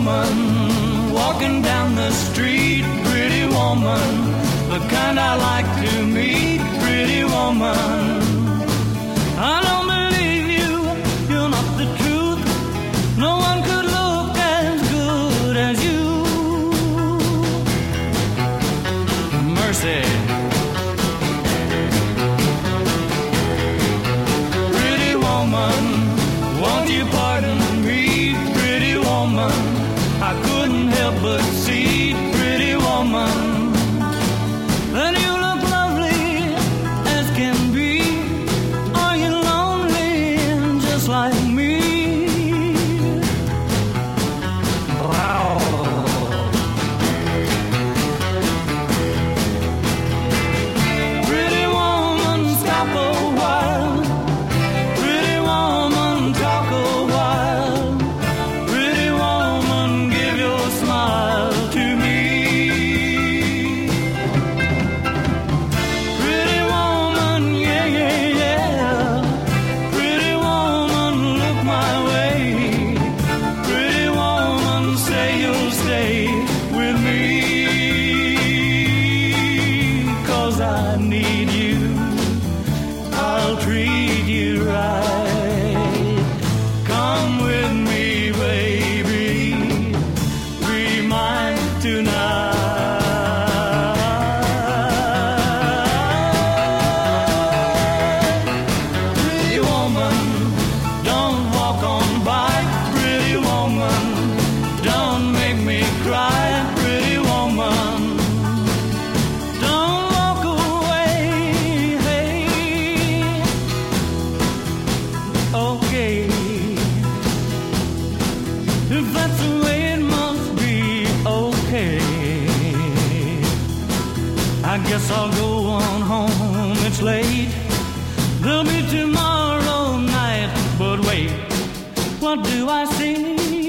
woman walking down the street, pretty woman, the kind I like to meet, pretty woman. I don't believe you, you're not the truth. No one could look as good as you. Mercy. Pretty woman, won't you pardon me, pretty woman? I couldn't help but see, pretty woman, that you look lovely as can be. Are you lonely just like me? Wow. Pretty woman, stop a while. Pretty woman, talk a while. Pretty woman, give your smile to me. Pretty woman, yeah, yeah, yeah. Pretty woman, look my way. Pretty woman, say you'll stay with me. 'Cause I need you, I'll treat you right. Come with me, baby, be mine tonight. Pretty woman, don't walk on by. Pretty woman, don't make me cry. Pretty woman, don't walk away. Hey, okay, if that's the way it must be, okay. I guess I'll go on home, it's late. There'll be tomorrow night, but wait, what do I see?